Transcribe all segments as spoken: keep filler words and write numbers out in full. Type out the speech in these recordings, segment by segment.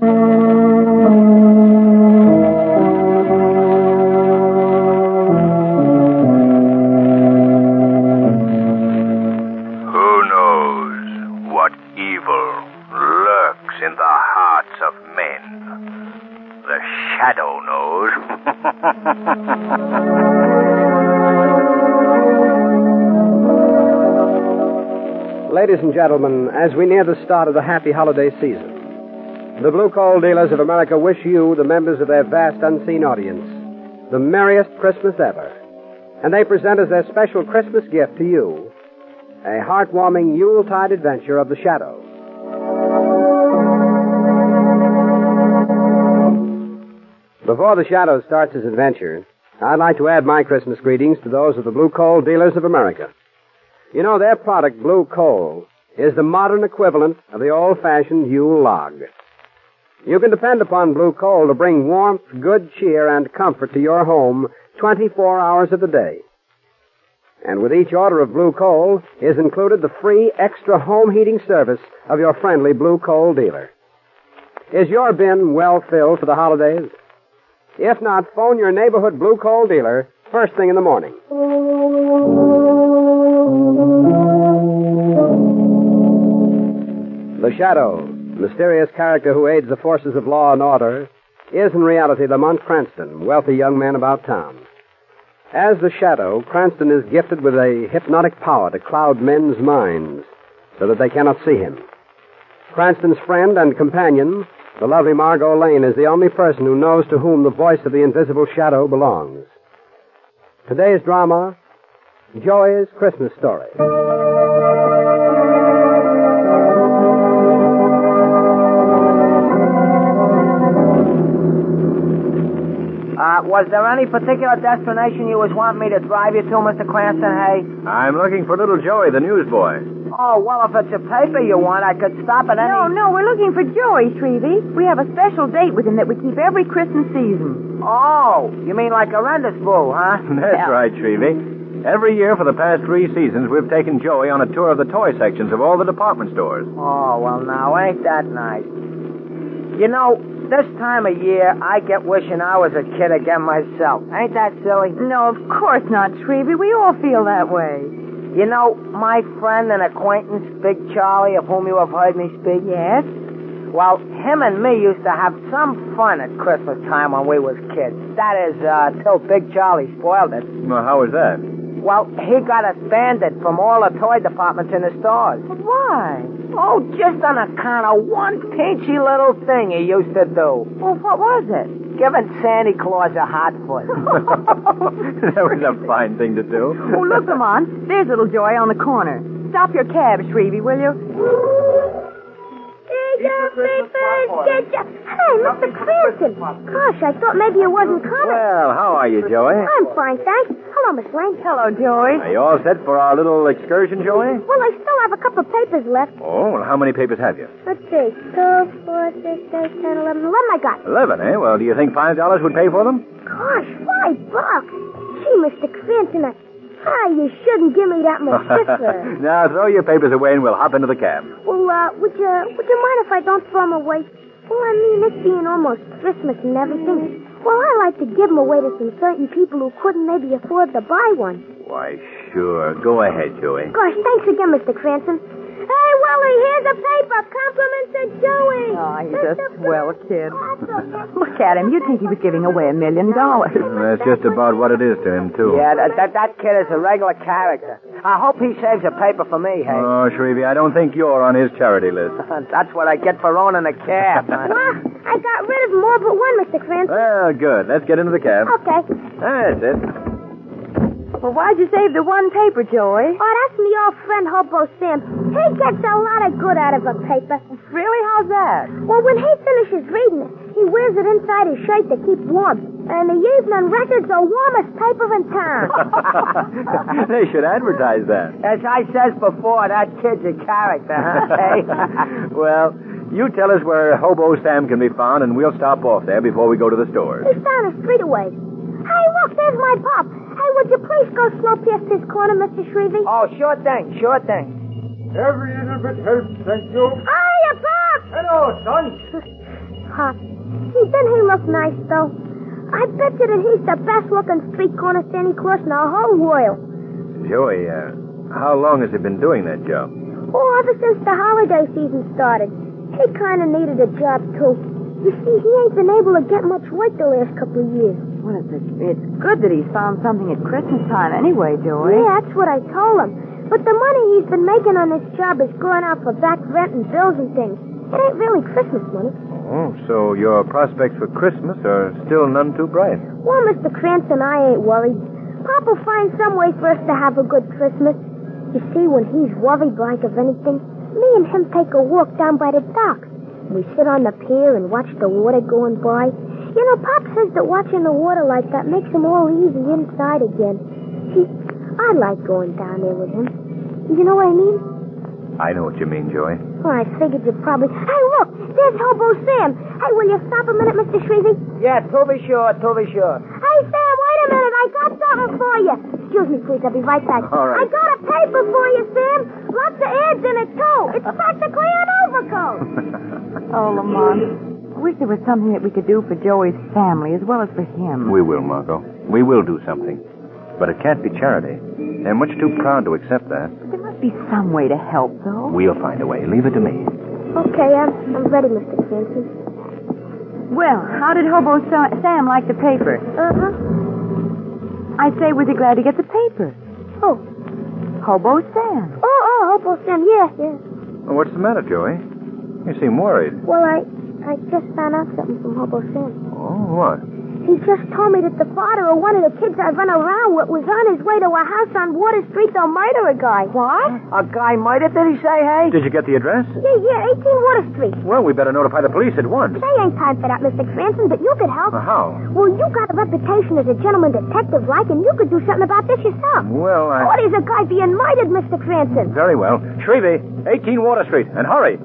Shadow knows. Ladies and gentlemen, as we near the start of the happy holiday season, the Blue Coal Dealers of America wish you, the members of their vast unseen audience, the merriest Christmas ever. And they present as their special Christmas gift to you a heartwarming Yuletide adventure of the Shadow. Before the Shadow starts his adventure, I'd like to add my Christmas greetings to those of the Blue Coal Dealers of America. You know, their product, Blue Coal, is the modern equivalent of the old-fashioned Yule log. You can depend upon Blue Coal to bring warmth, good cheer, and comfort to your home twenty-four hours of the day. And with each order of Blue Coal is included the free extra home heating service of your friendly Blue Coal dealer. Is your bin well filled for the holidays? If not, phone your neighborhood Blue Coal dealer first thing in the morning. The Shadow, mysterious character who aids the forces of law and order, is in reality Lamont Cranston, wealthy young man about town. As the Shadow, Cranston is gifted with a hypnotic power to cloud men's minds so that they cannot see him. Cranston's friend and companion, the lovely Margot Lane, is the only person who knows to whom the voice of the invisible Shadow belongs. Today's drama, Joey's Christmas Story. Uh, was there any particular destination you was wanting me to drive you to, Mister Cranston, hey? I'm looking for little Joey, the newsboy. Oh, well, if it's a paper you want, I could stop at any... No, no, we're looking for Joey, Shrevey. We have a special date with him that we keep every Christmas season. Oh, you mean like a rendezvous, huh? That's Yeah. right, Shrevey. Every year for the past three seasons, we've taken Joey on a tour of the toy sections of all the department stores. Oh, well, now, ain't that nice? You know, this time of year, I get wishing I was a kid again myself. Ain't that silly? No, of course not, Shrevey. We all feel that way. You know, my friend and acquaintance, Big Charlie, of whom you have heard me speak? Yes? Well, him and me used to have some fun at Christmas time when we was kids. That is, uh, till Big Charlie spoiled it. Well, how was that? Well, he got us banded from all the toy departments in the stores. But why? Oh, just on account of one peachy little thing he used to do. Well, what was it? Giving Santa Claus a hot foot. That was a fine thing to do. Oh, look, Lamont. There's little Joey on the corner. Stop your cab, Shrevey, will you? Hey, Mister Cranston. Gosh, I thought maybe you wasn't coming. Well, how are you, Joey? I'm fine, thanks. Hello, Miss Lane. Hello, Joey. Are you all set for our little excursion, Joey? Well, I still have a couple of papers left. Oh, well, how many papers have you? Let's see. Two, four, six, eight, ten, eleven. Eleven I got. Eleven, eh? Well, do you think five dollars would pay for them? Gosh, five bucks. Gee, Mister Cranston, I... Ah, you shouldn't give me that much differ. Now, throw your papers away and we'll hop into the cab. Well, uh, would you, would you mind if I don't throw them away? Well, I mean, it being almost Christmas and everything. Well, I like to give them away to some certain people who couldn't maybe afford to buy one. Why, sure. Go ahead, Joey. Gosh, thanks again, Mister Cranston. Hey, Willie, here's a paper. Compliment to Joey. Oh, he's a swell kid. Look at him. You'd think he was giving away a million dollars. That's just about what it is to him, too. Yeah, that, that, that kid is a regular character. I hope he saves a paper for me, hey? Oh, Shrevey, I don't think you're on his charity list. That's what I get for owning a cab. Well, I got rid of them all but one, Mister Cranston. Well, good. Let's get into the cab. Okay. That's it. Well, why'd you save the one paper, Joey? Oh, that's me old friend Hobo Sam. He gets a lot of good out of a paper. Really? How's that? Well, when he finishes reading it, he wears it inside his shirt to keep warm. And the Evening Record's the warmest paper in town. They should advertise that. As I says before, that kid's a character, huh? Hey? Well, you tell us where Hobo Sam can be found, and we'll stop off there before we go to the stores. He's down the street away. Hey, look, there's my pop. Hey, would you please go slow past this corner, Mister Shrevey? Oh, sure thing, sure thing. Every little bit helps, thank you. Hiya, Pop! Hello, son. Pop. Gee, didn't he look nice, though? I bet you that he's the best-looking street corner Santa Claus in the whole world. Joey, uh, how long has he been doing that job? Oh, ever since the holiday season started. He kind of needed a job, too. You see, he ain't been able to get much work the last couple of years. Well, it's, it's good that he's found something at Christmas time anyway, Joey. Yeah, that's what I told him. But the money he's been making on this job is going out for back rent and bills and things. It ain't really Christmas money. Oh, so your prospects for Christmas are still none too bright. Well, Mister Cranston, I ain't worried. Pop will find some way for us to have a good Christmas. You see, when he's worried like of anything, me and him take a walk down by the docks. We sit on the pier and watch the water going by. You know, Pop says that watching the water like that makes him all easy inside again. See, I like going down there with him. You know what I mean? I know what you mean, Joey. Well, I figured you'd probably... Hey, look! There's Hobo Sam! Hey, will you stop a minute, Mister Shrevey? Yeah, to be sure, to be sure. Hey, Sam, wait a minute. I got something for you. Excuse me, please. I'll be right back. All right. I got a paper for you, Sam. Lots of ads in it, too. It's practically an overcoat. Oh, Lamont, I wish there was something that we could do for Joey's family as well as for him. We will, Margot. We will do something. But it can't be charity. They're much too proud to accept that. But there must be some way to help, though. We'll find a way. Leave it to me. Okay, I'm, I'm ready, Mister Cranston. Well, how did Hobo Sa- Sam like the paper? Uh-huh. I say, was he glad to get the paper? Oh. Hobo Sam. Oh, oh, Hobo Sam, yeah, yeah. Well, what's the matter, Joey? You seem worried. Well, I I just found out something from Hobo Sam. Oh, what? He just told me that the father of one of the kids I run around with was on his way to a house on Water Street to murder a guy. What? A guy murdered, did he say, hey? Did you get the address? Yeah, yeah, eighteen Water Street. Well, we better notify the police at once. They ain't time for that, Mister Cranston, but you could help. Uh, how? Well, you got a reputation as a gentleman detective, like, and you could do something about this yourself. Well, I... What is a guy being murdered, Mister Cranston? Very well. Shrevey, eighteen Water Street, and hurry.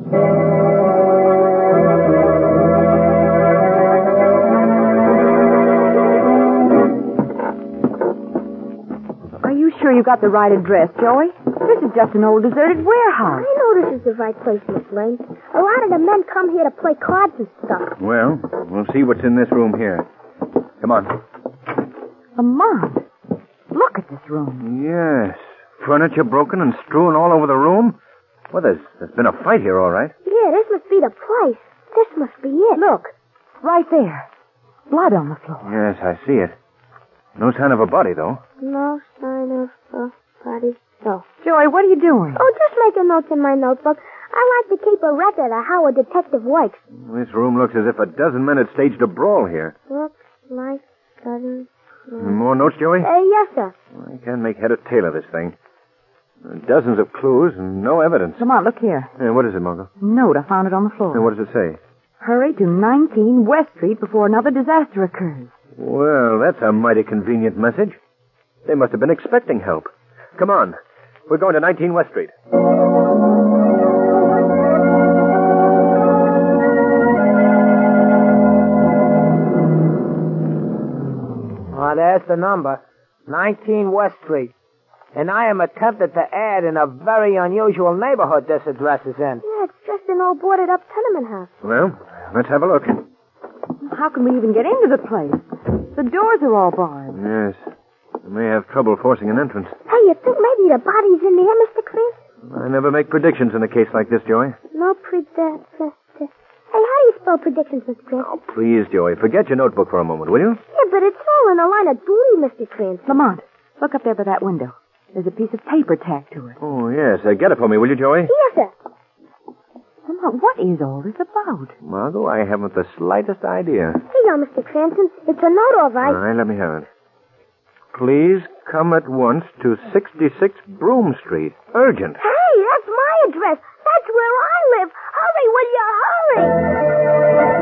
Are you sure you got the right address, Joey? This is just an old deserted warehouse. I know this is the right place, Miss Lane. A lot of the men come here to play cards and stuff. Well, we'll see what's in this room here. Come on. Lamont, look at this room. Yes. Furniture broken and strewn all over the room. Well, there's, there's been a fight here, all right. Yeah, this must be the place. This must be it. Look, right there. Blood on the floor. Yes, I see it. No sign of a body, though. No sign of a body. No. Joey, what are you doing? Oh, just making notes in my notebook. I like to keep a record of how a detective works. This room looks as if a dozen men had staged a brawl here. Looks like dozen. More notes, Joey? Uh, yes, sir. I can't make head or tail of this thing. Dozens of clues and no evidence. Lamont, look here. Yeah, what is it, Margot? Note, I found it on the floor. And what does it say? Hurry to nineteen West Street before another disaster occurs. Well, that's a mighty convenient message. They must have been expecting help. Come on. We're going to nineteen West Street. Oh, there's the number. nineteen West Street. And I am attempted to add in a very unusual neighborhood this address is in. Yeah, it's just an old boarded-up tenement house. Well, let's have a look. How can we even get into the place? The doors are all barred. Yes. We may have trouble forcing an entrance. Hey, you think maybe the body's in there, Mister Cranston? I never make predictions in a case like this, Joey. No predict. Hey, how do you spell predictions, Mister Cranston? Oh, please, Joey. Forget your notebook for a moment, will you? Yeah, but it's all in a line of duty, Mister Cranston. Lamont, look up there by that window. There's a piece of paper tacked to it. Oh, yes. Uh, get it for me, will you, Joey? Yes, sir. Lamont, what is all this about? Margot, I haven't the slightest idea. Here you are, Mister Cranston. It's a note, all right. All right, let me have it. Please come at once to sixty-six Broome Street. Urgent. Hey, that's my address. That's where I live. Hurry, will you hurry?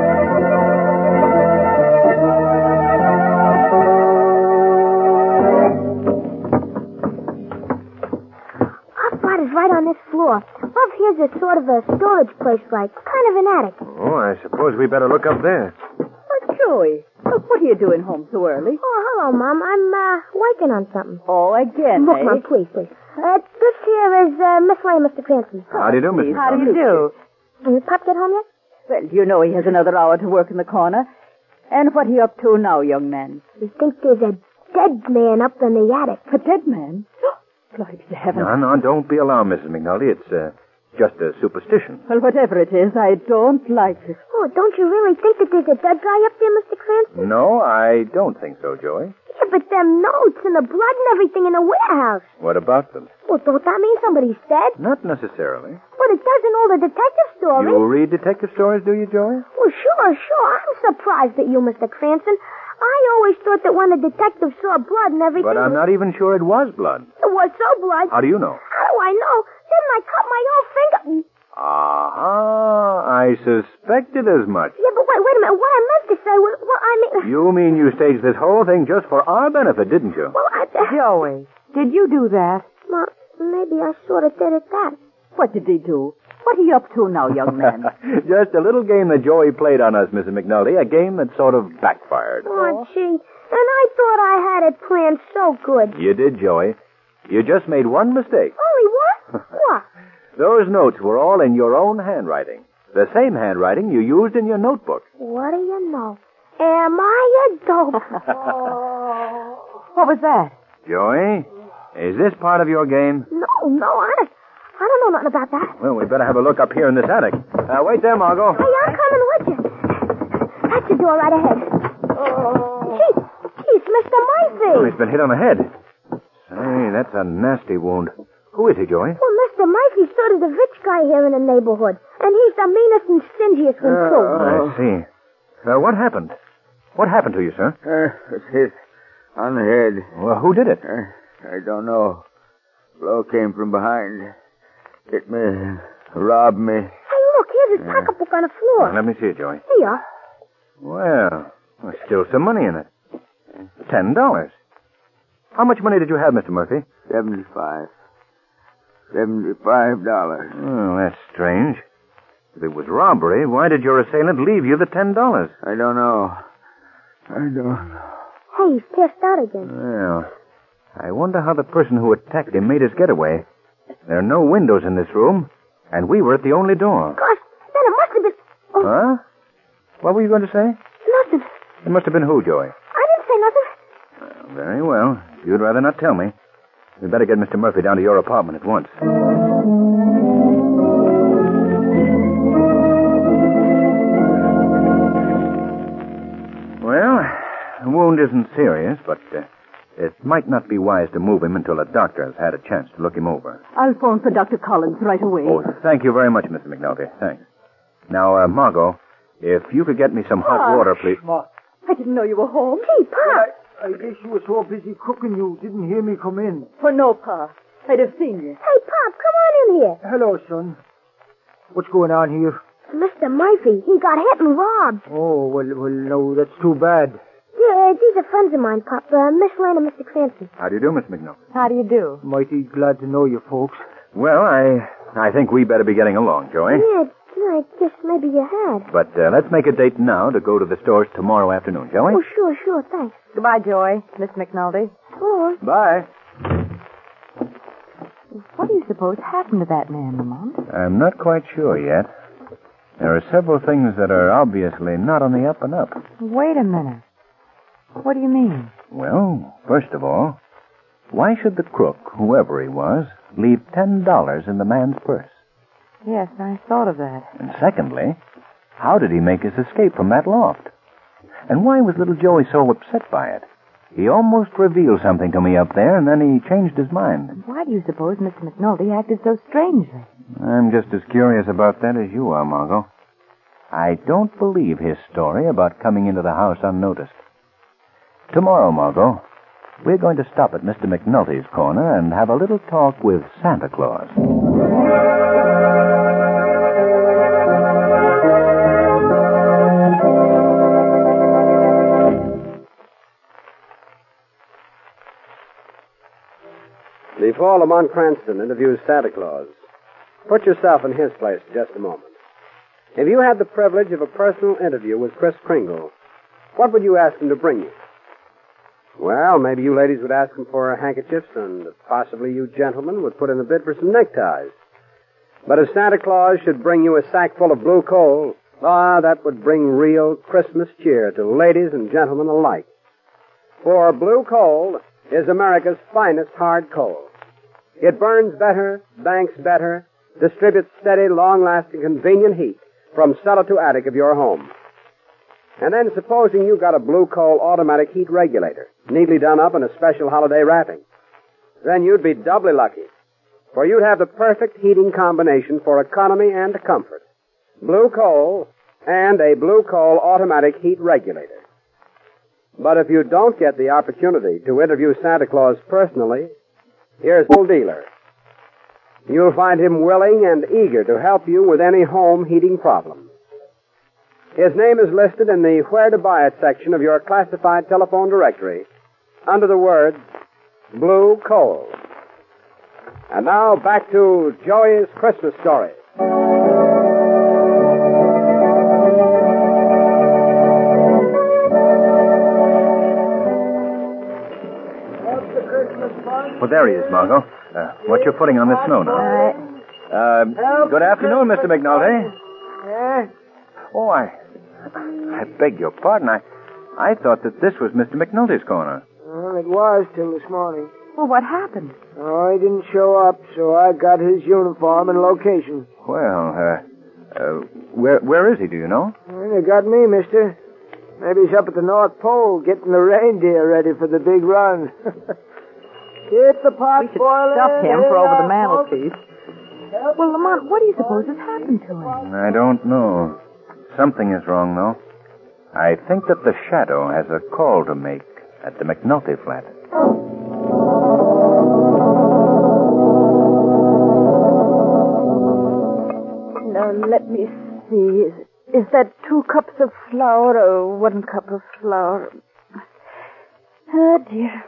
Our flat is right on this floor. Up here's a sort of a storage place, like kind of an attic. Oh, I suppose we better look up there. Oh, Joey, look, what are you doing home so early? Oh, hello, Mom. I'm uh, working on something. Oh, again, Look, eh? Mom, please, please. Uh, this here is uh, Miss Lane, Mister Cranston. How do you do, Mister How do you do? Did Pop get home yet? Well, you know he has another hour to work in the corner. And what are you up to now, young man? We think there's a dead man up in the attic. A dead man? Glory to heaven. No, no, don't be alarmed, Missus McNulty. It's uh, just a superstition. Well, whatever it is, I don't like it. Oh, don't you really think that there's a dead guy up there, Mister Cranston? No, I don't think so, Joey. Yeah, but them notes and the blood and everything in the warehouse. What about them? Well, don't that mean somebody's dead? Not necessarily. But it does in all the detective stories. You read detective stories, do you, Joey? Well, sure, sure. I'm surprised at you, Mister Cranston. I always thought that when the detective saw blood and everything... But I'm not even sure it was blood. It was so blood. How do you know? How do I know? Didn't I cut my own finger? Ah, I suspected as much. Yeah, but wait, wait a minute. What I meant to say was... Well, I mean... You mean you staged this whole thing just for our benefit, didn't you? Well, I... Joey, did you do that? Well, maybe I sort of did at that. What did he do? What are you up to now, young man? Just a little game that Joey played on us, Missus McNulty. A game that sort of backfired. Oh, gee. And I thought I had it planned so good. You did, Joey. You just made one mistake. Only what? What? Those notes were all in your own handwriting. The same handwriting you used in your notebook. What do you know? Am I a dope? Oh. What was that? Joey, is this part of your game? No, no, honest. I don't know nothing about that. Well, we better have a look up here in this attic. Uh, wait there, Margot. Hey, I'm coming with you. That's the door right ahead. Oh. Gee, geez, Mister Murphy. Oh, he's been hit on the head. Say, that's a nasty wound. Who is he, Joey? Well, Mister Murphy's sort of the rich guy here in the neighborhood. And he's the meanest and stingiest one, too. I see. Uh, what happened? What happened to you, sir? Uh, it's hit on the head. Well, who did it? Uh, I don't know. Blow came from behind. Hit me. Robbed me. Hey, look, here's his Yeah. pocketbook on the floor. Well, let me see it, Joey. Here you are. Well, there's still some money in it. Ten dollars. How much money did you have, Mister Murphy? Seventy-five. Seventy-five dollars. Oh, that's strange. If it was robbery, why did your assailant leave you the ten dollars? I don't know. I don't know. Hey, he's passed out again. Well, I wonder how the person who attacked him made his getaway. There are no windows in this room, and we were at the only door. Gosh, then it must have been... Oh, Huh? What were you going to say? nothing. It must have been who, Joey? I didn't say nothing. Well, very well. If you'd rather not tell me. We'd better get Mister Murphy down to your apartment at once. Well, the wound isn't serious, but uh, it might not be wise to move him until a doctor has had a chance to look him over. I'll phone for Doctor Collins right away. Oh, thank you very much, Mister McNulty. Thanks. Now, uh, Margot, if you could get me some hot Ah. water, please. I didn't know you were home. Gee, Pop. I guess you were so busy cooking you didn't hear me come in. For no, Pa. I'd have seen you. Hey, Pop, come on in here. Hello, son. What's going on here? Mister Murphy, he got hit and robbed. Oh, well, well, no, that's too bad. Yeah, these are friends of mine, Pop. Uh, Miss Lane and Mister Cranston. How do you do, Miss McNulty? How do you do? Mighty glad to know you folks. Well, I I think we better be getting along, Joey. Yeah, I guess maybe you had. But uh, let's make a date now to go to the stores tomorrow afternoon, shall we? Oh, sure, sure, thanks. Goodbye, Joey. Miss McNulty. Oh, Bye. What do you suppose happened to that man, Lamont? I'm not quite sure yet. There are several things that are obviously not on the up and up. Wait a minute. What do you mean? Well, first of all, why should the crook, whoever he was, leave ten dollars in the man's purse? Yes, I thought of that. And secondly, how did he make his escape from that loft? And why was little Joey so upset by it? He almost revealed something to me up there, and then he changed his mind. Why do you suppose Mister McNulty acted so strangely? I'm just as curious about that as you are, Margot. I don't believe his story about coming into the house unnoticed. Tomorrow, Margot, we're going to stop at Mister McNulty's corner and have a little talk with Santa Claus. Before Lamont Cranston interviews Santa Claus, put yourself in his place for just a moment. If you had the privilege of a personal interview with Kris Kringle, what would you ask him to bring you? Well, maybe you ladies would ask him for handkerchiefs, and possibly you gentlemen would put in a bid for some neckties. But if Santa Claus should bring you a sack full of blue coal, Ah, that would bring real Christmas cheer to ladies and gentlemen alike. For Blue Coal is America's finest hard coal. It burns better, banks better, distributes steady, long-lasting, convenient heat from cellar to attic of your home. And then supposing you got a Blue Coal automatic heat regulator, neatly done up in a special holiday wrapping. Then you'd be doubly lucky, for you'd have the perfect heating combination for economy and comfort. Blue Coal and a Blue Coal automatic heat regulator. But if you don't get the opportunity to interview Santa Claus personally, here's a dealer. You'll find him willing and eager to help you with any home heating problem. His name is listed in the Where to Buy It section of your classified telephone directory under the words Blue Coal. And now back to Joey's Christmas story. Well, there he is, Margot. Uh, what you putting on the snow now? Uh, good afternoon, Mister McNulty. Yeah? Oh, I... I beg your pardon. I, I thought that this was Mister McNulty's corner. Well, it was till this morning. Well, what happened? Oh, he didn't show up, so I got his uniform and location. Well, uh, uh, where where is he, do you know? Well, you got me, mister. Maybe he's up at the North Pole getting the reindeer ready for the big run. Get the pot We should boiling. stuff him for over the Hey, mantelpiece. Well, Lamont, what do you suppose has happened to him? I don't know. Something is wrong, though. I think that the Shadow has a call to make at the McNulty flat. Now, let me see. Is, is that two cups of flour or one cup of flour? Oh, dear.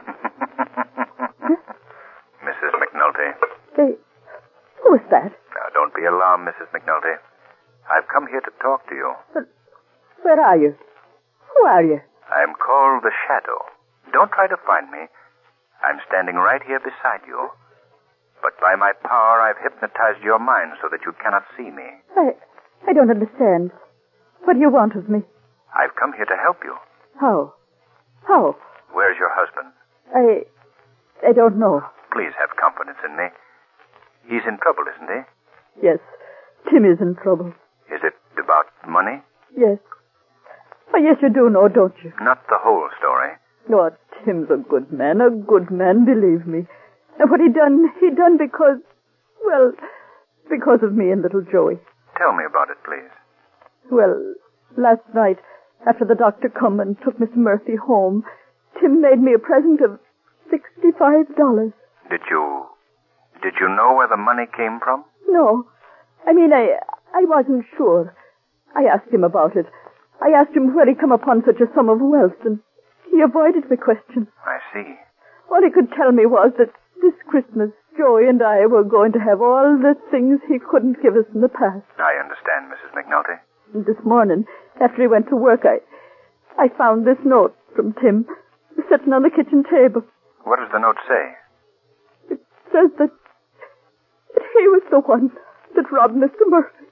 Missus McNulty. Hey, who is that? Now, don't be alarmed, Missus McNulty. I've come here to talk to you. But where are you? Who are you? I'm called the Shadow. Don't try to find me. I'm standing right here beside you. But by my power, I've hypnotized your mind so that you cannot see me. I, I don't understand. What do you want of me? I've come here to help you. How? How? Where's your husband? I, I don't know. Please have confidence in me. He's in trouble, isn't he? Yes, Tim is in trouble. Is it about money? Yes. Oh, yes, you do know, don't you? Not the whole story. Oh, Tim's a good man, a good man, believe me. And what he done, he done because, well, because of me and little Joey. Tell me about it, please. Well, last night, after the doctor come and took Miss Murphy home, Tim made me a present of sixty-five dollars. Did you... Did you know where the money came from? No. I mean, I I wasn't sure. I asked him about it. I asked him where he come upon such a sum of wealth, and he avoided the question. I see. All he could tell me was that this Christmas, Joey and I were going to have all the things he couldn't give us in the past. I understand, Missus McNulty. And this morning, after he went to work, I I found this note from Tim sitting on the kitchen table. What does the note say? It says that, that he was the one that robbed Mister Murphy.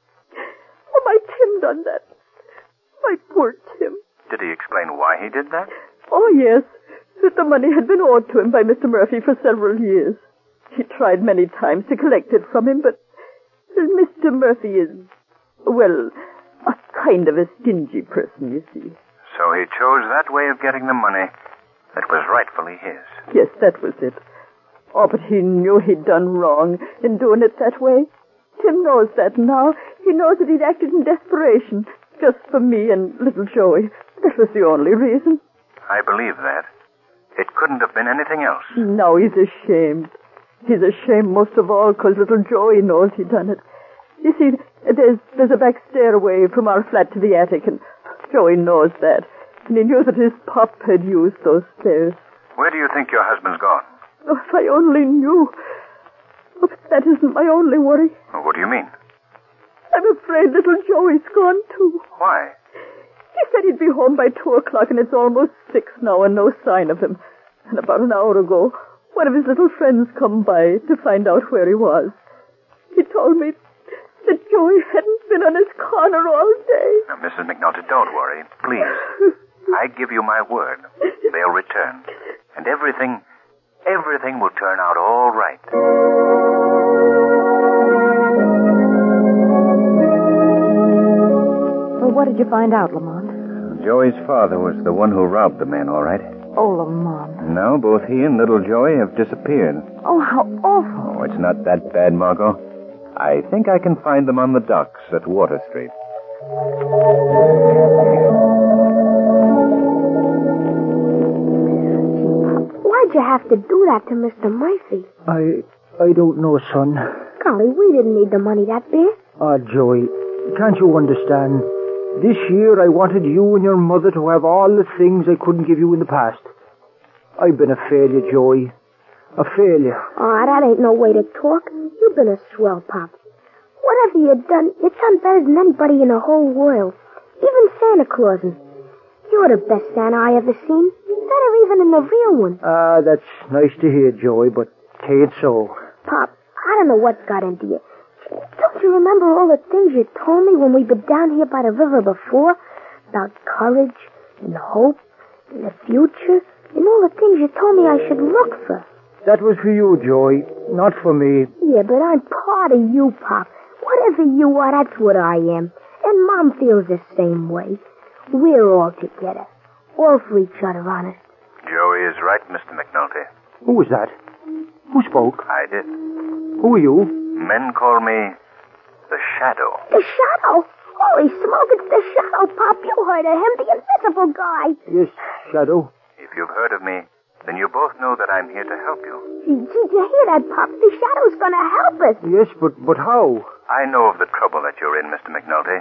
Oh, my Tim done that. My poor Tim. Did he explain why he did that? Oh, yes. That the money had been owed to him by Mister Murphy for several years. He tried many times to collect it from him, but Mister Murphy is, well, a kind of a stingy person, you see. So he chose that way of getting the money that was rightfully his. Yes, that was it. Oh, but he knew he'd done wrong in doing it that way. Tim knows that now. He knows that he'd acted in desperation, just for me and little Joey. That was the only reason. I believe that. It couldn't have been anything else. Now he's ashamed. He's ashamed most of all because little Joey knows he done it. You see, there's there's a back stairway from our flat to the attic, and Joey knows that. And he knew that his pop had used those stairs. Where do you think your husband's gone? Oh, if I only knew. Oh, but that isn't my only worry. Well, what do you mean? I'm afraid little Joey's gone, too. Why? He said he'd be home by two o'clock, and it's almost six now, and no sign of him. And about an hour ago, one of his little friends come by to find out where he was. He told me that Joey hadn't been on his corner all day. Now, Missus McNulty, don't worry. Please. I give you my word. They'll return. And everything, everything will turn out all right. Well, what did you find out, Lamont? Joey's father was the one who robbed the man, all right. Oh, Lamont. Now both he and little Joey have disappeared. Oh, how awful. Oh, it's not that bad, Margot. I think I can find them on the docks at Water Street. Why'd you have to do that to Mister Murphy? I I don't know, son. Golly, we didn't need the money that bad. Ah, Joey, can't you understand? This year I wanted you and your mother to have all the things I couldn't give you in the past. I've been a failure, Joey. A failure. Oh, that ain't no way to talk. You've been a swell, Pop. Whatever you've done, you've done better than anybody in the whole world. Even Santa Claus. You're the best Santa I ever seen. Better even than the real one. Ah, that's nice to hear, Joey, but ain't so. Pop, I don't know what got into you. Don't you remember all the things you told me when we were down here by the river before? About courage and hope and the future and all the things you told me I should look for. That was for you, Joey, not for me. Yeah, but I'm part of you, Pop. Whatever you are, that's what I am. And Mom feels the same way. We're all together. All for each other, honest. Joey is right, Mister McNulty. Who was that? Who spoke? I did. Who are you? Men call me the Shadow. The Shadow? Holy smoke, it's the Shadow, Pop. You heard of him, the invisible guy. Yes, Shadow. If you've heard of me, then you both know that I'm here to help you. Did you hear that, Pop? The Shadow's gonna help us. Yes, but, but how? I know of the trouble that you're in, Mister McNulty.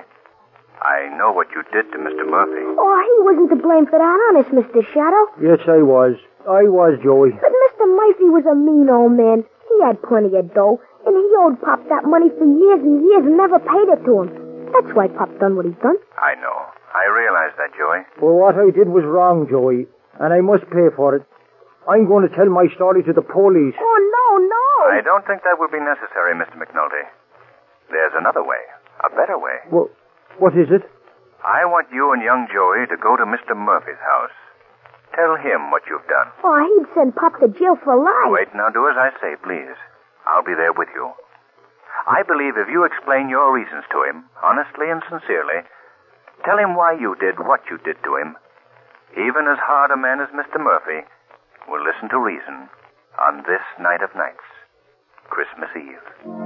I know what you did to Mister Murphy. Oh, he wasn't to blame for that, honest, Mister Shadow. Yes, I was. I was, Joey. But Mister Murphy was a mean old man. He had plenty of dough, and he owed Pop that money for years and years and never paid it to him. That's why Pop done what he done. I know. I realize that, Joey. Well, what I did was wrong, Joey, and I must pay for it. I'm going to tell my story to the police. Oh, no, no. I don't think that will be necessary, Mister McNulty. There's another way. A better way. Well, what is it? I want you and young Joey to go to Mister Murphy's house. Tell him what you've done. Oh, he'd send Pop to jail for life. Wait, now do as I say, please. I'll be there with you. I believe if you explain your reasons to him, honestly and sincerely, tell him why you did what you did to him, even as hard a man as Mister Murphy will listen to reason on this night of nights, Christmas Eve.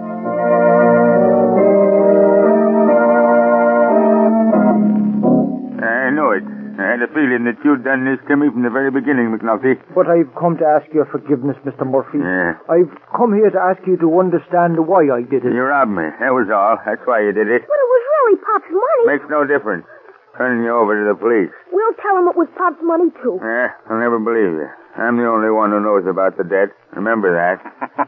I know it. I had a feeling that you'd done this to me from the very beginning, McNulty. But I've come to ask your forgiveness, Mister Murphy. Yeah. I've come here to ask you to understand why I did it. You robbed me. That was all. That's why you did it. But it was really Pop's money. Makes no difference. Turning you over to the police. We'll tell him it was Pop's money, too. Yeah, I'll never believe you. I'm the only one who knows about the debt. Remember that.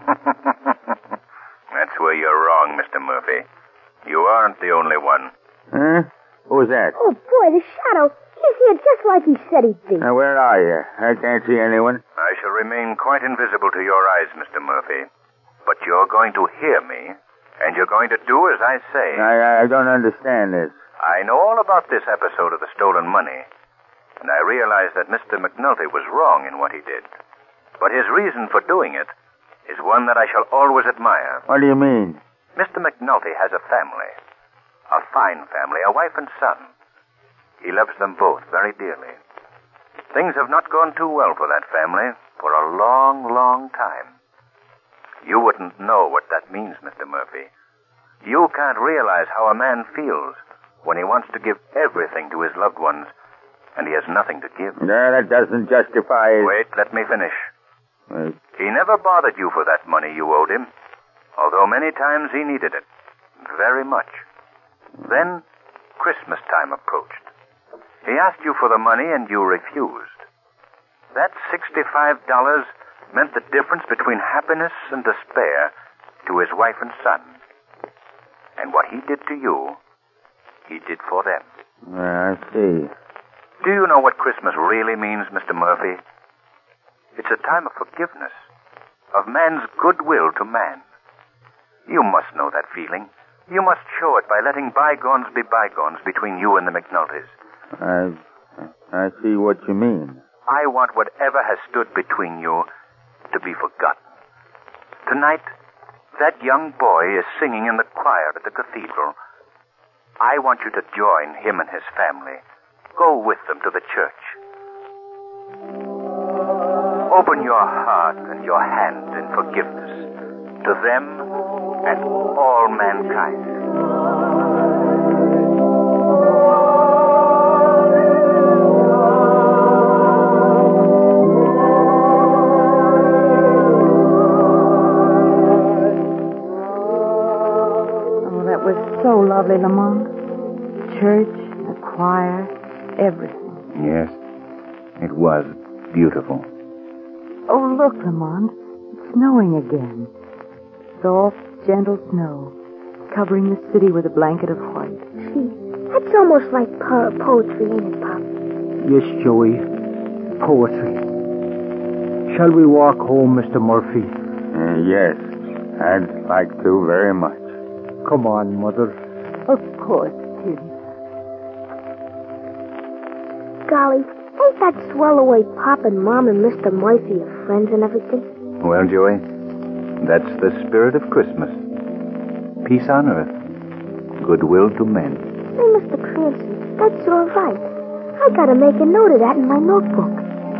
That's where you're wrong, Mister Murphy. You aren't the only one. Huh? Who's that? Oh, boy, the Shadow. He's here just like he said he'd be. Now, where are you? I can't see anyone. I shall remain quite invisible to your eyes, Mister Murphy. But you're going to hear me, and you're going to do as I say. I, I don't understand this. I know all about this episode of the stolen money, and I realize that Mister McNulty was wrong in what he did. But his reason for doing it is one that I shall always admire. What do you mean? Mister McNulty has a family. A fine family, a wife and son. He loves them both very dearly. Things have not gone too well for that family for a long, long time. You wouldn't know what that means, Mister Murphy. You can't realize how a man feels when he wants to give everything to his loved ones and he has nothing to give. No, that doesn't justify it. Wait, let me finish. Wait. He never bothered you for that money you owed him, although many times he needed it. Very much. Then Christmas time approached. He asked you for the money and you refused. That sixty-five dollars meant the difference between happiness and despair to his wife and son. And what he did to you, he did for them. I see. Do you know what Christmas really means, Mister Murphy? It's a time of forgiveness, of man's goodwill to man. You must know that feeling. You must show it by letting bygones be bygones between you and the McNultys. I, I see what you mean. I want whatever has stood between you to be forgotten. Tonight, that young boy is singing in the choir at the cathedral. I want you to join him and his family. Go with them to the church. Open your heart and your hand in forgiveness to them and all mankind. Oh, that was so lovely, Lamont. Church, the choir, everything. Yes, it was beautiful. Oh, look, Lamont. It's snowing again. Soft, gentle snow, covering the city with a blanket of white. Gee, that's almost like po- poetry, ain't it, Pop? Yes, Joey. Poetry. Shall we walk home, Mister Murphy? Uh, yes, I'd like to very much. Come on, Mother. Of course, Tim. Golly, ain't that swell the way Pop and Mom and Mister Murphy are friends and everything? Well, Joey, that's the spirit of Christmas. Peace on earth, goodwill to men. Say, Mister Cranston, that's all right. I gotta make a note of that in my notebook.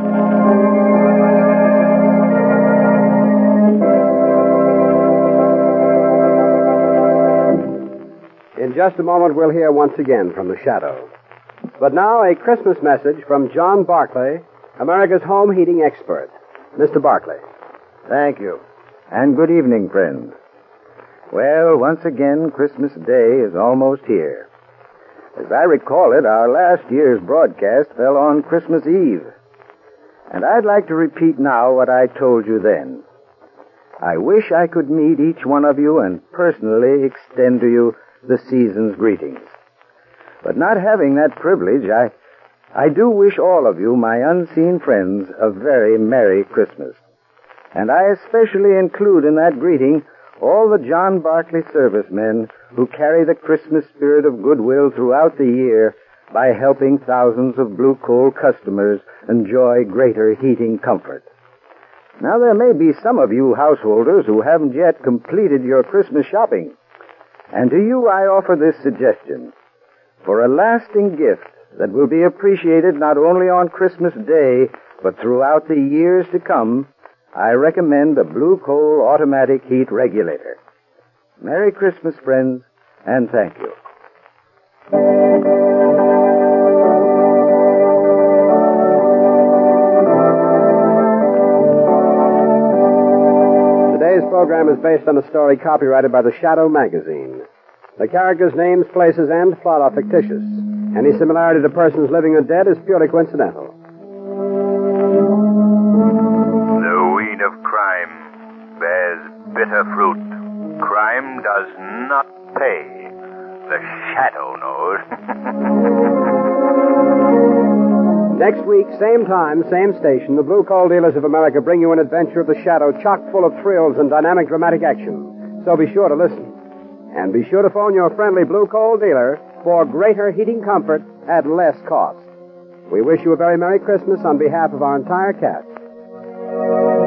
In just a moment, we'll hear once again from the Shadow. But now, a Christmas message from John Barclay, America's home heating expert. Mister Barclay. Thank you. And good evening, friends. Well, once again, Christmas Day is almost here. As I recall it, our last year's broadcast fell on Christmas Eve. And I'd like to repeat now what I told you then. I wish I could meet each one of you and personally extend to you the season's greetings. But not having that privilege, I, I do wish all of you, my unseen friends, a very Merry Christmas. And I especially include in that greeting all the John Barclay servicemen who carry the Christmas spirit of goodwill throughout the year by helping thousands of blue coal customers enjoy greater heating comfort. Now, there may be some of you householders who haven't yet completed your Christmas shopping. And to you I offer this suggestion. For a lasting gift that will be appreciated not only on Christmas Day, but throughout the years to come, I recommend a Blue Coal automatic heat regulator. Merry Christmas, friends, and thank you. Today's program is based on a story copyrighted by the Shadow magazine. The characters' names, places, and plot are fictitious. Any similarity to persons living or dead is purely coincidental. The weed of crime bears bitter fruit. Crime does not pay. The Shadow knows. Next week, same time, same station, the Blue Coal Dealers of America bring you an adventure of the Shadow chock full of thrills and dynamic dramatic action. So be sure to listen. And be sure to phone your friendly Blue Coal dealer for greater heating comfort at less cost. We wish you a very Merry Christmas on behalf of our entire cast.